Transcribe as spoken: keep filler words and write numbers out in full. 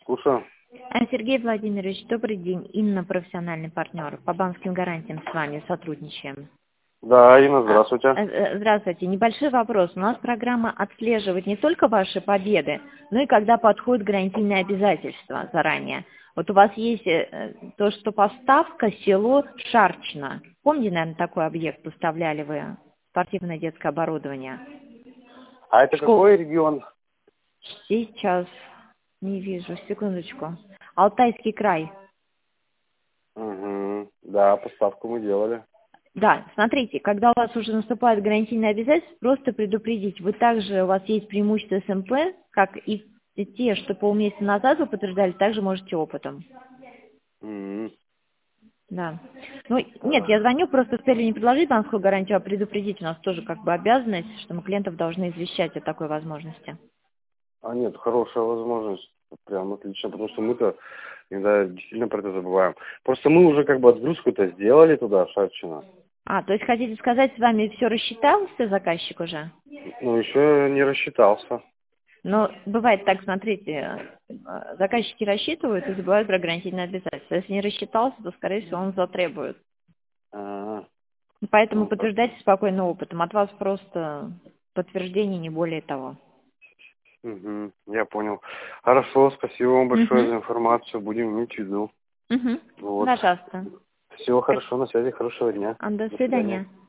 слушаю. А, Сергей Владимирович, добрый день. Инна, профессиональный партнер. По банковским гарантиям с вами сотрудничаем. Да, Инна, А, здравствуйте. э, э, Здравствуйте. Небольшой вопрос. У нас программа отслеживает не только ваши победы, но и когда подходят гарантийные обязательства заранее. Вот у вас есть э, то, что поставка село Шарчино. Помните, наверное, такой объект поставляли вы? Спортивное детское оборудование. А это Школ- какой регион? Сейчас не вижу. Секундочку. Алтайский край. Угу. Да, поставку мы делали. Да, смотрите, когда у вас уже наступает гарантийное обязательство, просто предупредить. Вы также, у вас есть преимущество СМП, как и те, что полмесяца назад вы подтверждали, также можете опытом. Угу. Да. Ну, нет, я звоню просто с целью не предложить банковскую гарантию, а предупредить. У нас тоже как бы обязанность, что мы клиентов должны извещать о такой возможности. А нет, хорошая возможность. Прям отлично, потому что мы-то иногда действительно про это забываем. Просто мы уже как бы отгрузку-то сделали туда, в Шарчино. А, то есть хотите сказать, с вами все рассчитался заказчик уже? Ну, еще не рассчитался. Но бывает так, смотрите, э, заказчики рассчитывают и забывают про гарантийные обязательства. Если не рассчитался, то, скорее всего, он затребует. А, Поэтому ну так. подтверждайте спокойно опытом. От вас просто подтверждение, не более того. Угу, я понял. Хорошо, спасибо вам большое Угу. за информацию. Будем иметь в виду. Угу. Вот. Пожалуйста. Всего хорошо, на связи, хорошего дня. До До свидания. свидания.